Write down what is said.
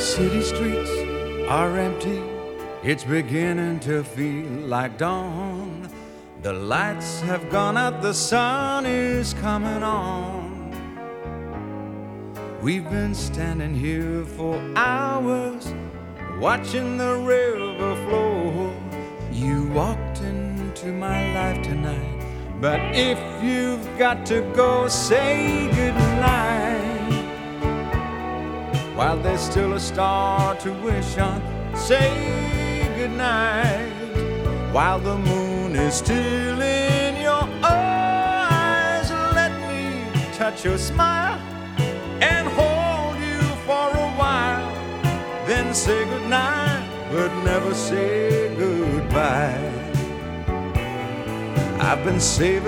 city streets are empty. It's beginning to feel like dawn. The lights have gone out, the sun is coming on. We've been standing here for hours, watching the river flow. You walked into my life tonight, but if you've got to go, say goodnight. While there's still a star to wish on, say goodnight. While the moon is still in your eyes, let me touch your smile and hold you for a while. Then say goodnight, but never say goodbye. I've been saving